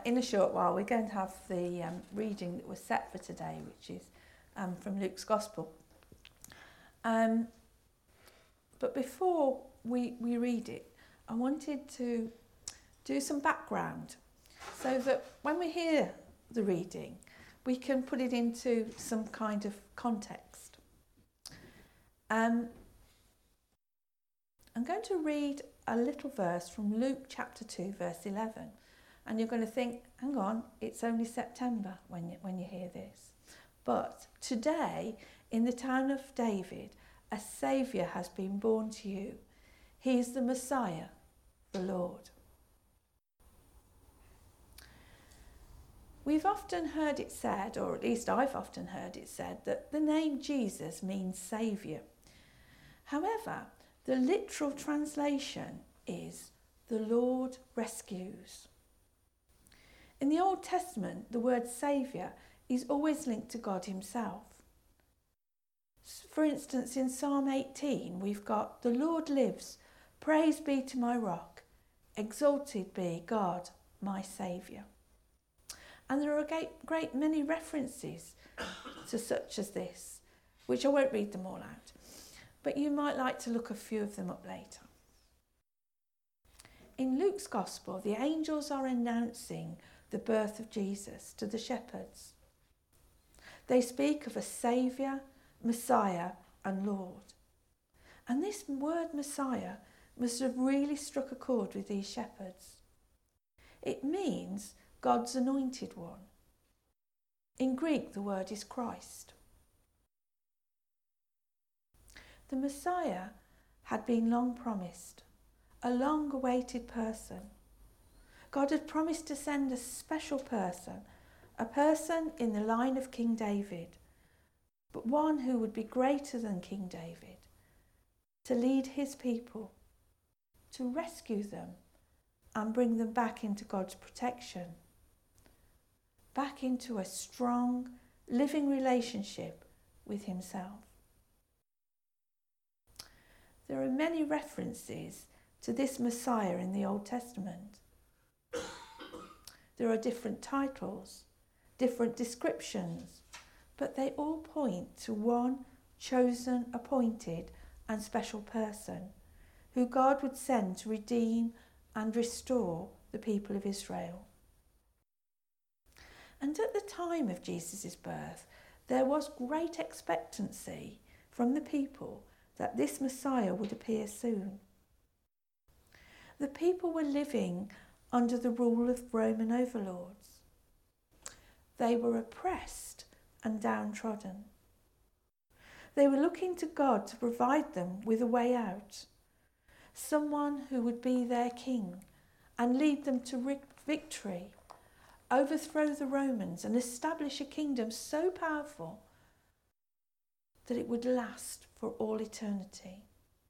in a short while, we're going to have the reading that was set for today, which is from Luke's Gospel. But before we read it, I wanted to do some background so that when we hear the reading, we can put it into some kind of context. I'm going to read a little verse from Luke chapter 2, verse 11. And you're going to think, hang on, it's only September when you hear this. But today, in the town of David, a Saviour has been born to you. He is the Messiah, the Lord. We've often heard it said, or at least I've often heard it said, that the name Jesus means Saviour. However, the literal translation is the Lord rescues. In the Old Testament, the word Saviour is always linked to God himself. For instance, in Psalm 18, we've got, the Lord lives, praise be to my rock, exalted be God, my Saviour. And there are a great many references to such as this, which I won't read them all out, but you might like to look a few of them up later. In Luke's Gospel, the angels are announcing the birth of Jesus to the shepherds. They speak of a Saviour, Messiah and Lord. And this word Messiah must have really struck a chord with these shepherds. It means God's anointed one. In Greek, the word is Christ. The Messiah had been long promised, a long-awaited person. God had promised to send a special person, a person in the line of King David, but one who would be greater than King David, to lead his people, to rescue them and bring them back into God's protection, back into a strong, living relationship with himself. There are many references to this Messiah in the Old Testament. There are different titles, different descriptions, but they all point to one chosen, appointed and special person who God would send to redeem and restore the people of Israel. And at the time of Jesus' birth, there was great expectancy from the people that this Messiah would appear soon. The people were living under the rule of Roman overlords. They were oppressed and downtrodden. They were looking to God to provide them with a way out, someone who would be their king and lead them to victory, overthrow the Romans and establish a kingdom so powerful that it would last for all eternity.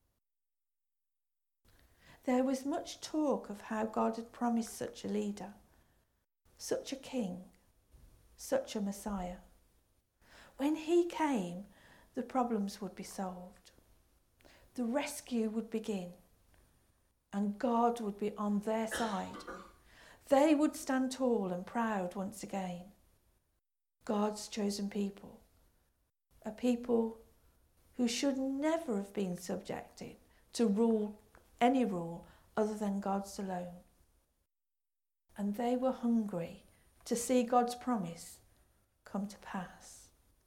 There was much talk of how God had promised such a leader, such a king, such a Messiah. When he came, the problems would be solved. The rescue would begin, and God would be on their side. They would stand tall and proud once again. God's chosen people, a people who should never have been subjected to any rule other than God's alone. And they were hungry to see God's promise come to pass.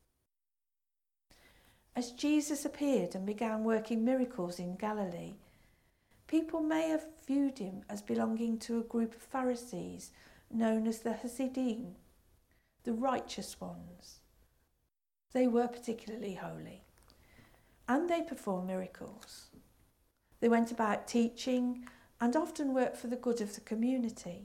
As Jesus appeared and began working miracles in Galilee, people may have viewed him as belonging to a group of Pharisees known as the Hasidim, the righteous ones. They were particularly holy, and they performed miracles. They went about teaching and often worked for the good of the community.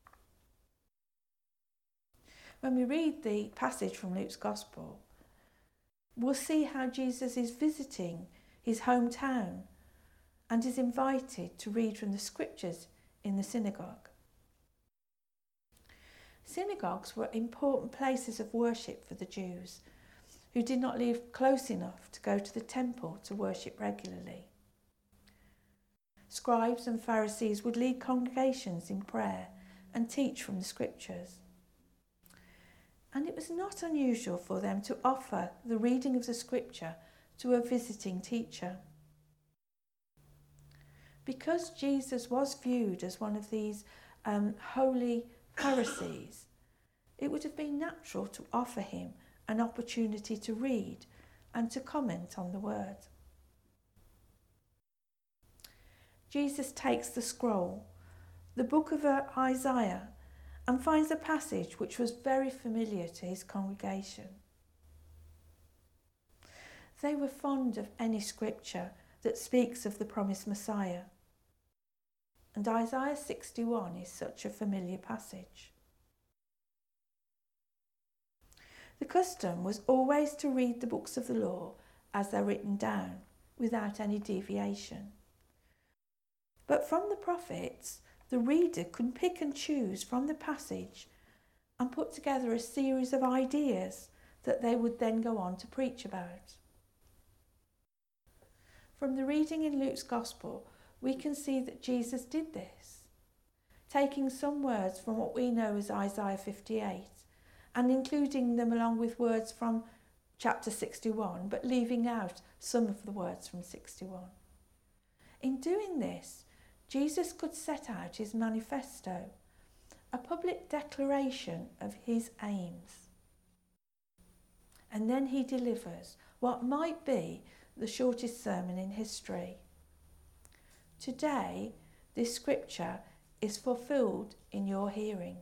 When we read the passage from Luke's Gospel, we'll see how Jesus is visiting his hometown and is invited to read from the scriptures in the synagogue. Synagogues were important places of worship for the Jews who did not live close enough to go to the temple to worship regularly. Scribes and Pharisees would lead congregations in prayer and teach from the scriptures. And it was not unusual for them to offer the reading of the scripture to a visiting teacher. Because Jesus was viewed as one of these holy Pharisees, it would have been natural to offer him an opportunity to read and to comment on the word. Jesus takes the scroll, the book of Isaiah, and finds a passage which was very familiar to his congregation. They were fond of any scripture that speaks of the promised Messiah, and Isaiah 61 is such a familiar passage. The custom was always to read the books of the law as they're written down, without any deviation. But from the prophets, the reader could pick and choose from the passage and put together a series of ideas that they would then go on to preach about. From the reading in Luke's Gospel, we can see that Jesus did this, taking some words from what we know as Isaiah 58 and including them along with words from chapter 61, but leaving out some of the words from 61. In doing this, Jesus could set out his manifesto, a public declaration of his aims. And then he delivers what might be the shortest sermon in history. Today, this scripture is fulfilled in your hearing.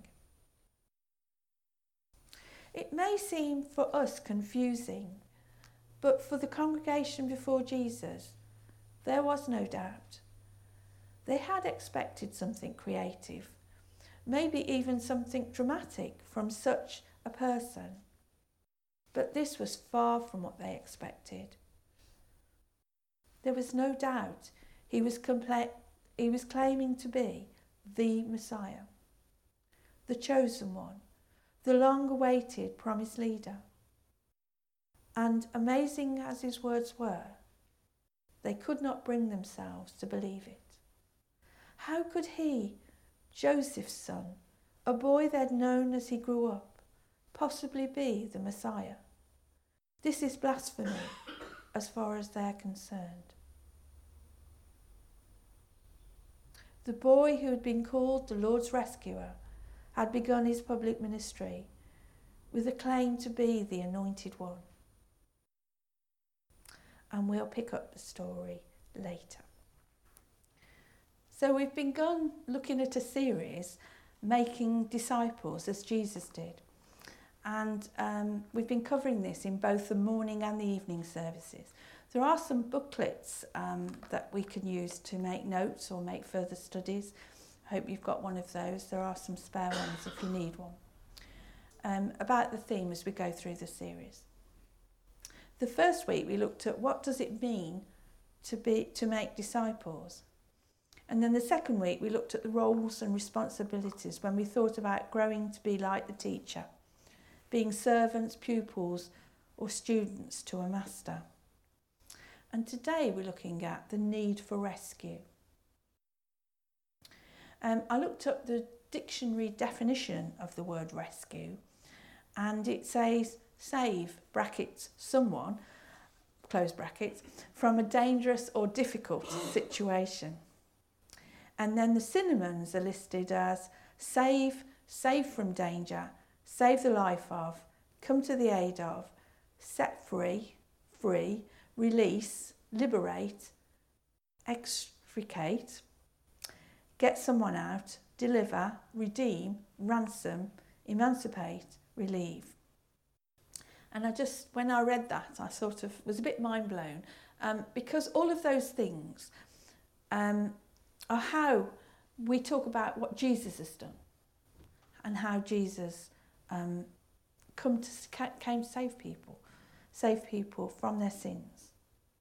It may seem for us confusing, but for the congregation before Jesus, there was no doubt. They had expected something creative, maybe even something dramatic from such a person. But this was far from what they expected. There was no doubt he was claiming to be the Messiah, the chosen one, the long-awaited promised leader. And amazing as his words were, they could not bring themselves to believe it. How could he, Joseph's son, a boy they'd known as he grew up, possibly be the Messiah? This is blasphemy as far as they're concerned. The boy who had been called the Lord's rescuer had begun his public ministry with a claim to be the anointed one. And we'll pick up the story later. So we've begun looking at a series, Making Disciples as Jesus did. And we've been covering this in both the morning and the evening services. There are some booklets that we can use to make notes or make further studies. I hope you've got one of those. There are some spare ones if you need one. About the theme as we go through the series. The first week we looked at what does it mean to make disciples. And then the second week we looked at the roles and responsibilities when we thought about growing to be like the teacher, being servants, pupils or students to a master. And today we're looking at the need for rescue. I looked up the dictionary definition of the word rescue, and it says save, brackets, someone, close brackets, from a dangerous or difficult situation. And then the synonyms are listed as save, save from danger, save the life of, come to the aid of, set free, free, release, liberate, extricate, get someone out, deliver, redeem, ransom, emancipate, relieve. And when I read that, I sort of was a bit mind blown because all of those things are how we talk about what Jesus has done and how Jesus came to save people from their sins.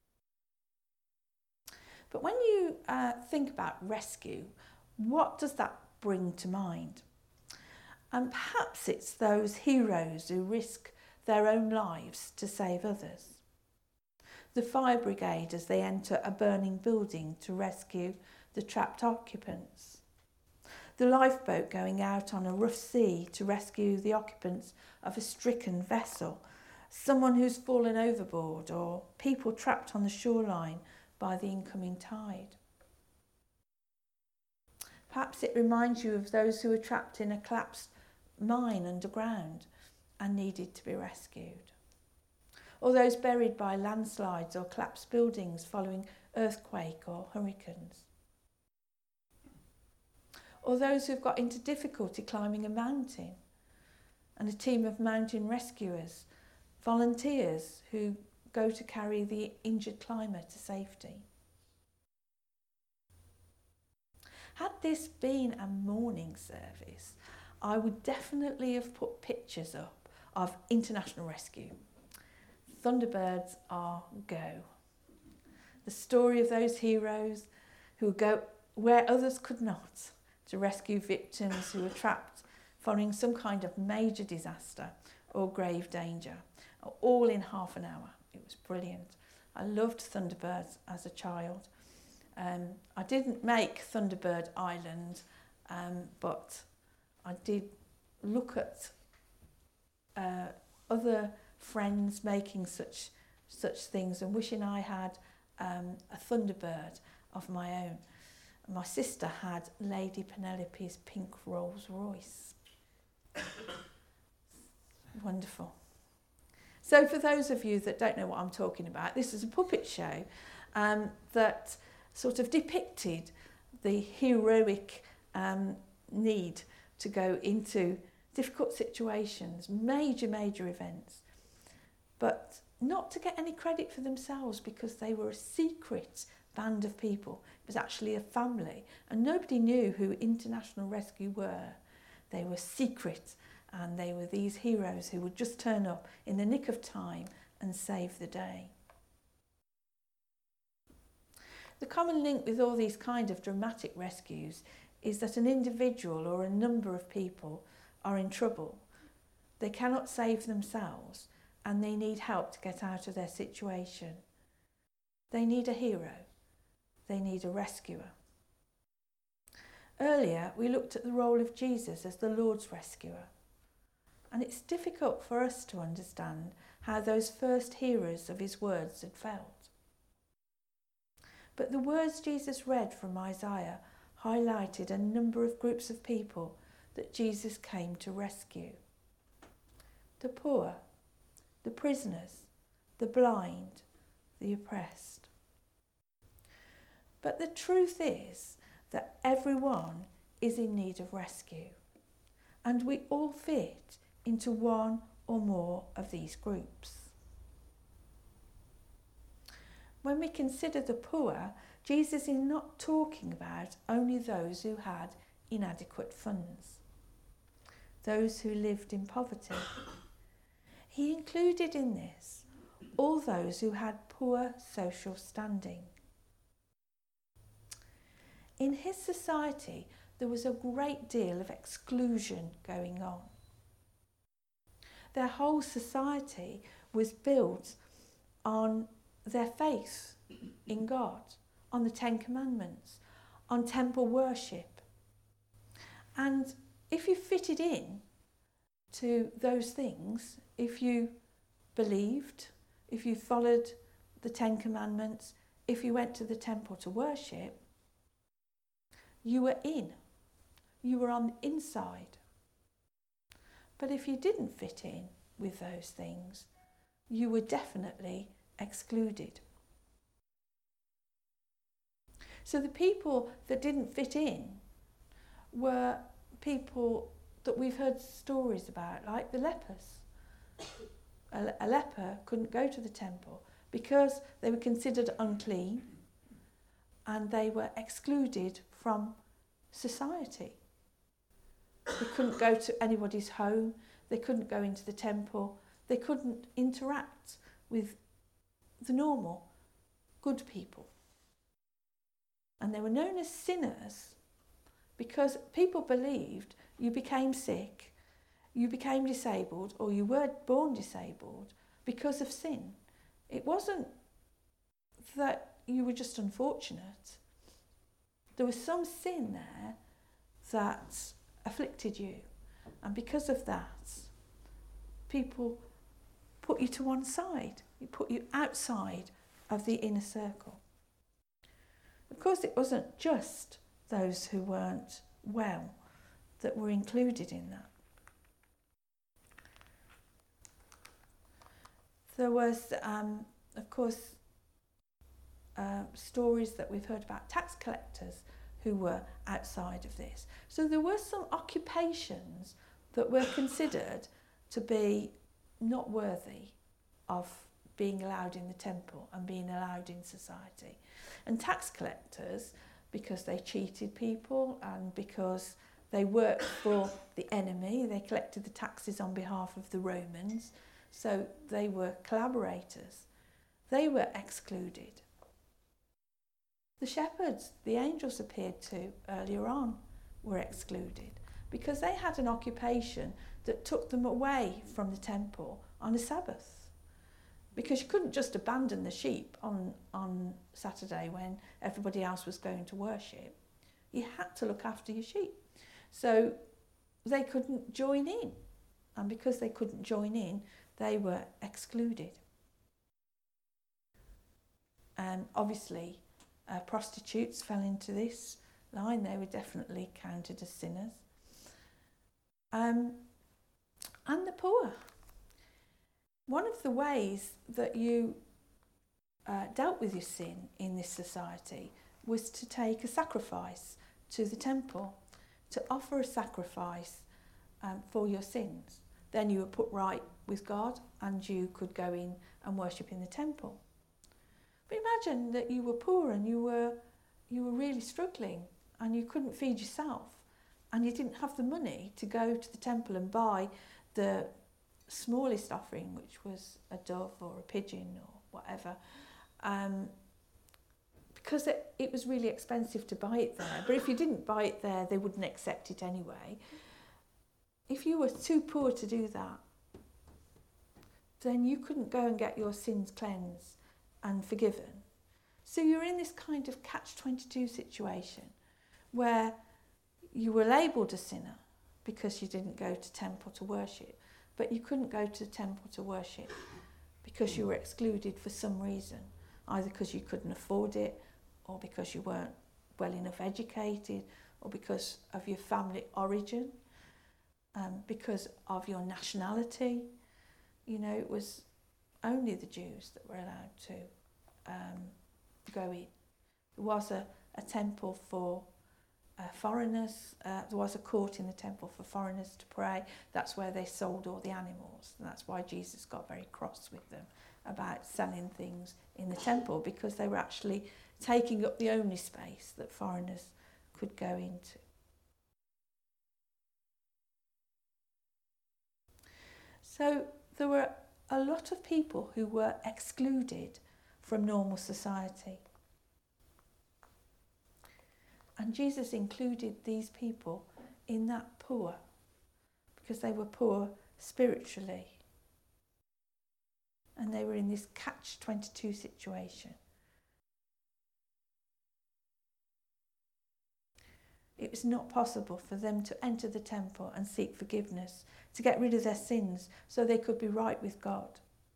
But when you think about rescue, what does that bring to mind? And perhaps it's those heroes who risk their own lives to save others. The fire brigade as they enter a burning building to rescue the trapped occupants. the lifeboat going out on a rough sea to rescue the occupants of a stricken vessel, someone who's fallen overboard, or people trapped on the shoreline by the incoming tide. Perhaps it reminds you of those who were trapped in a collapsed mine underground and needed to be rescued. Or those buried by landslides or collapsed buildings following earthquake or hurricanes. Or those who've got into difficulty climbing a mountain, and a team of mountain rescuers, volunteers who go to carry the injured climber to safety. Had this been a morning service, I would definitely have put pictures up of international rescue. Thunderbirds are go. The story of those heroes who go where others could not to rescue victims who were trapped following some kind of major disaster or grave danger, all in half an hour. It was brilliant. I loved Thunderbirds as a child. I didn't make Thunderbird Island, but I did look at other friends making such things and wishing I had a Thunderbird of my own. My sister had Lady Penelope's pink Rolls Royce. Wonderful. So for those of you that don't know what I'm talking about, this is a puppet show that sort of depicted the heroic need to go into difficult situations, major events, but not to get any credit for themselves because they were a secret band of people. It was actually a family and nobody knew who International Rescue were. They were secret and they were these heroes who would just turn up in the nick of time and save the day. The common link with all these kind of dramatic rescues is that an individual or a number of people are in trouble. They cannot save themselves and they need help to get out of their situation. They need a hero. They need a rescuer. Earlier, we looked at the role of Jesus as the Lord's rescuer. And it's difficult for us to understand how those first hearers of his words had felt. But the words Jesus read from Isaiah highlighted a number of groups of people that Jesus came to rescue. The poor, the prisoners, the blind, the oppressed. But the truth is that everyone is in need of rescue, and we all fit into one or more of these groups. When we consider the poor, Jesus is not talking about only those who had inadequate funds, those who lived in poverty. He included in this all those who had poor social standing. In his society, there was a great deal of exclusion going on. Their whole society was built on their faith in God, on the Ten Commandments, on temple worship. And if you fitted in to those things, if you believed, if you followed the Ten Commandments, if you went to the temple to worship, you were in. You were on the inside. But if you didn't fit in with those things, you were definitely excluded. So the people that didn't fit in were people that we've heard stories about, like the lepers. A leper couldn't go to the temple because they were considered unclean and they were excluded from society. They couldn't go to anybody's home, they couldn't go into the temple, they couldn't interact with the normal, good people. And they were known as sinners because people believed you became sick, you became disabled, or you were born disabled because of sin. It wasn't that you were just unfortunate. There was some sin there that afflicted you. And because of that, people put you to one side. He put you outside of the inner circle. Of course, it wasn't just those who weren't well that were included in that. There was, of course, stories that we've heard about tax collectors who were outside of this. So there were some occupations that were considered to be not worthy of being allowed in the temple and being allowed in society. And tax collectors, because they cheated people and because they worked for the enemy, they collected the taxes on behalf of the Romans, so they were collaborators. They were excluded. The shepherds the angels appeared to earlier on were excluded because they had an occupation that took them away from the temple on a Sabbath. Because you couldn't just abandon the sheep on Saturday when everybody else was going to worship. You had to look after your sheep. So they couldn't join in. And because they couldn't join in, they were excluded. And obviously, prostitutes fell into this line. They were definitely counted as sinners. And the poor. One of the ways that you dealt with your sin in this society was to take a sacrifice to the temple, to offer a sacrifice for your sins. Then you were put right with God and you could go in and worship in the temple. But imagine that you were poor and you were really struggling and you couldn't feed yourself and you didn't have the money to go to the temple and buy the smallest offering, which was a dove or a pigeon or whatever, because it was really expensive to buy it there. But if you didn't buy it there, they wouldn't accept it anyway. If you were too poor to do that, then you couldn't go and get your sins cleansed and forgiven. So you're in this kind of catch-22 situation where you were labelled a sinner because you didn't go to temple to worship, but you couldn't go to the temple to worship because you were excluded for some reason, either because you couldn't afford it, or because you weren't well enough educated, or because of your family origin, because of your nationality. You know, it was only the Jews that were allowed to go in. There was a temple for foreigners. There was a court in the temple for foreigners to pray. That's where they sold all the animals. And that's why Jesus got very cross with them about selling things in the temple, because they were actually taking up the only space that foreigners could go into. So there were a lot of people who were excluded from normal society. And Jesus included these people in that poor, because they were poor spiritually. And they were in this catch-22 situation. It was not possible for them to enter the temple and seek forgiveness, to get rid of their sins so they could be right with God.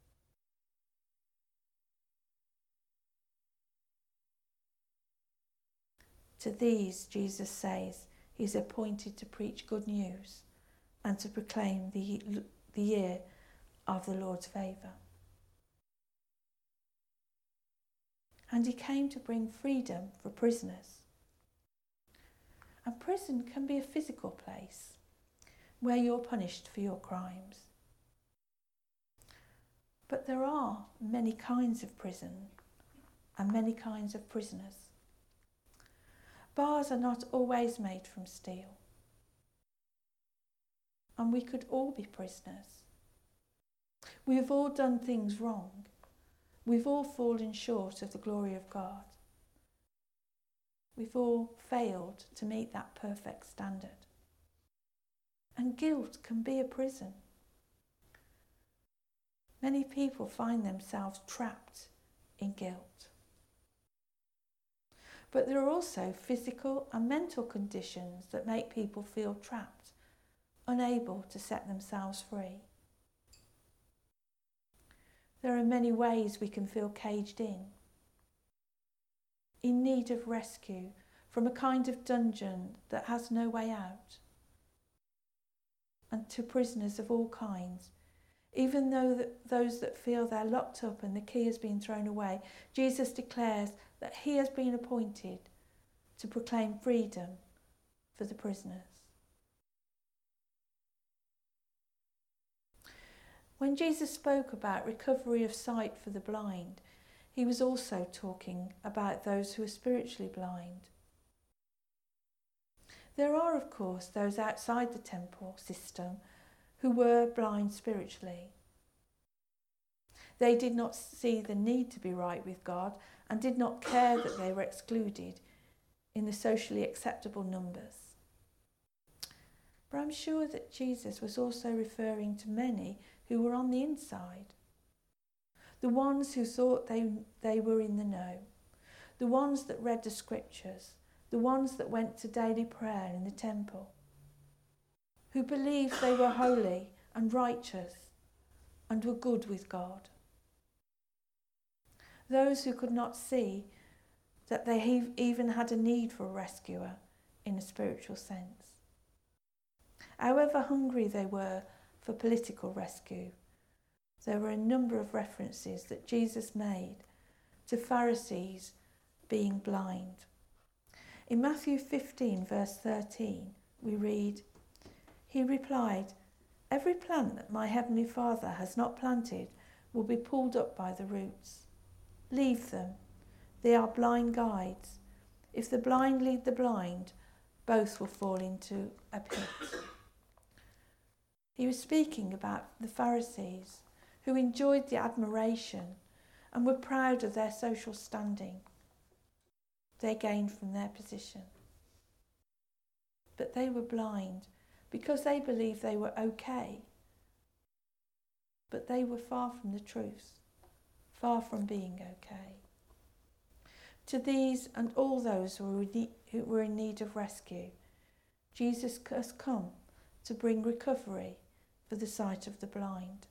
To these, Jesus says, he's appointed to preach good news and to proclaim the year of the Lord's favour. And he came to bring freedom for prisoners. And prison can be a physical place where you're punished for your crimes. But there are many kinds of prison and many kinds of prisoners. Bars are not always made from steel. And we could all be prisoners. We have all done things wrong. We've all fallen short of the glory of God. We've all failed to meet that perfect standard. And guilt can be a prison. Many people find themselves trapped in guilt. But there are also physical and mental conditions that make people feel trapped, unable to set themselves free. There are many ways we can feel caged in need of rescue from a kind of dungeon that has no way out, and to prisoners of all kinds. Even though those that feel they're locked up and the key has been thrown away, Jesus declares that he has been appointed to proclaim freedom for the prisoners. When Jesus spoke about recovery of sight for the blind, he was also talking about those who are spiritually blind. There are, of course, those outside the temple system who were blind spiritually. They did not see the need to be right with God and did not care that they were excluded in the socially acceptable numbers. But I'm sure that Jesus was also referring to many who were on the inside. The ones who thought they were in the know. The ones that read the scriptures. The ones that went to daily prayer in the temple. Who believed they were holy and righteous and were good with God. Those who could not see that they even had a need for a rescuer in a spiritual sense. However hungry they were for political rescue, there were a number of references that Jesus made to Pharisees being blind. In Matthew 15, verse 13, we read, "He replied, 'Every plant that my heavenly Father has not planted will be pulled up by the roots. Leave them. They are blind guides. If the blind lead the blind, both will fall into a pit.'" He was speaking about the Pharisees who enjoyed the admiration and were proud of their social standing they gained from their position. But they were blind because they believed they were okay. But they were far from the truth, far from being okay. To these and all those who were in need of rescue, Jesus has come to bring recovery for the sight of the blind.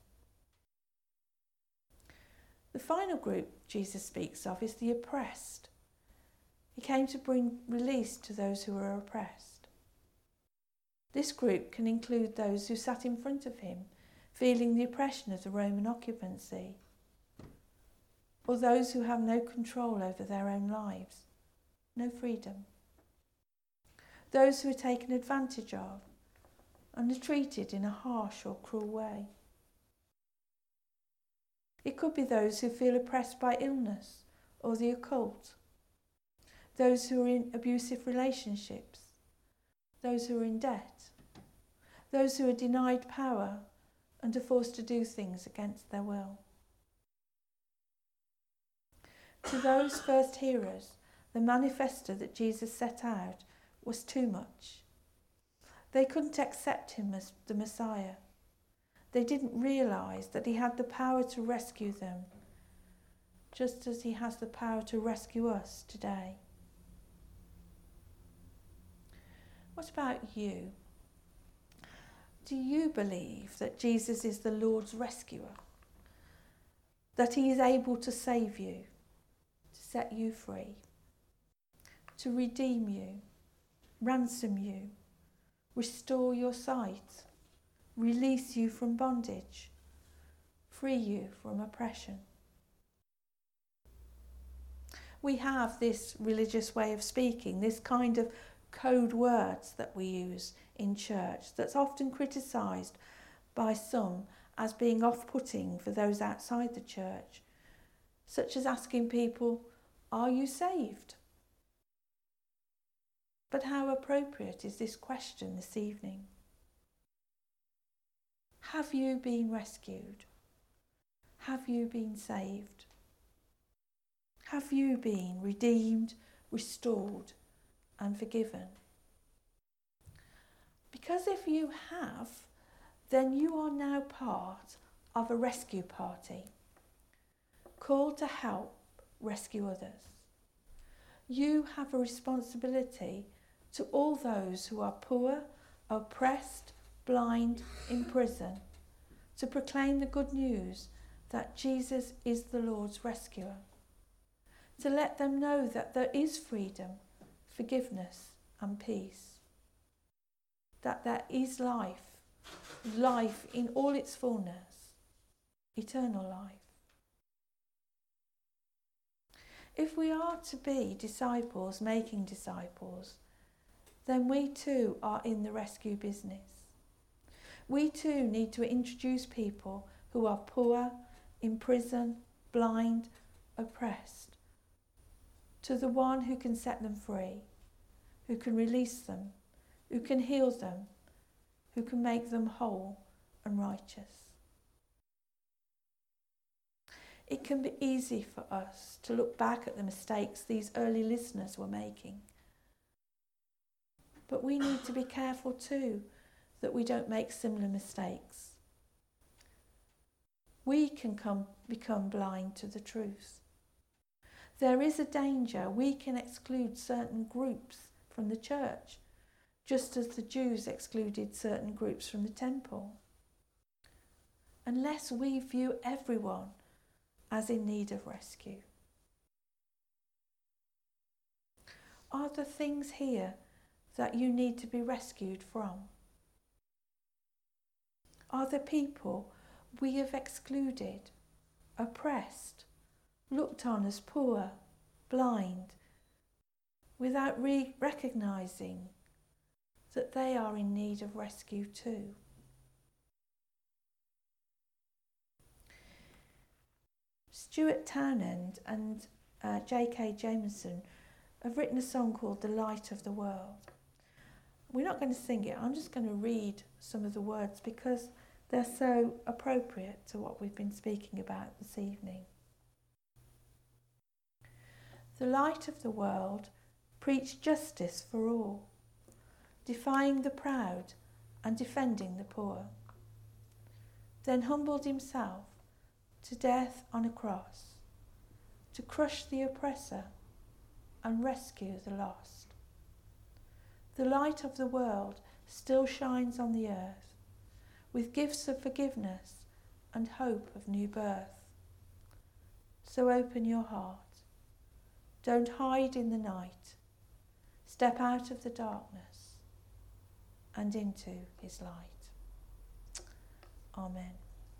The final group Jesus speaks of is the oppressed. He came to bring release to those who are oppressed. This group can include those who sat in front of him, feeling the oppression of the Roman occupancy, or those who have no control over their own lives, no freedom. Those who are taken advantage of and are treated in a harsh or cruel way. It could be those who feel oppressed by illness or the occult, those who are in abusive relationships, those who are in debt, those who are denied power and are forced to do things against their will. To those first hearers, the manifesto that Jesus set out was too much. They couldn't accept him as the Messiah. They didn't realise that he had the power to rescue them, just as he has the power to rescue us today. What about you? Do you believe that Jesus is the Lord's rescuer? That he is able to save you, to set you free, to redeem you, ransom you, restore your sight, release you from bondage, free you from oppression? We have this religious way of speaking, this kind of code words that we use in church that's often criticised by some as being off-putting for those outside the church, such as asking people, "Are you saved?" But how appropriate is this question this evening? Have you been rescued? Have you been saved? Have you been redeemed, restored, and forgiven? Because if you have, then you are now part of a rescue party, called to help rescue others. You have a responsibility to all those who are poor, oppressed, blind, in prison, to proclaim the good news that Jesus is the Lord's rescuer, to let them know that there is freedom, forgiveness and peace, that there is life, life in all its fullness, eternal life. If we are to be disciples making disciples, then we too are in the rescue business. We too need to introduce people who are poor, in prison, blind, oppressed, to the one who can set them free, who can release them, who can heal them, who can make them whole and righteous. It can be easy for us to look back at the mistakes these early listeners were making. But we need to be careful too that we don't make similar mistakes. We can become blind to the truth. There is a danger we can exclude certain groups from the church, just as the Jews excluded certain groups from the temple. Unless we view everyone as in need of rescue. Are there things here that you need to be rescued from? Are there people we have excluded, oppressed, looked on as poor, blind, without recognising that they are in need of rescue too? Stuart Townend and J.K. Jameson have written a song called The Light of the World. We're not going to sing it, I'm just going to read some of the words because they're so appropriate to what we've been speaking about this evening. The light of the world preached justice for all, defying the proud and defending the poor, then humbled himself to death on a cross, to crush the oppressor and rescue the lost. The light of the world still shines on the earth, with gifts of forgiveness and hope of new birth. So open your heart. Don't hide in the night. Step out of the darkness and into his light. Amen.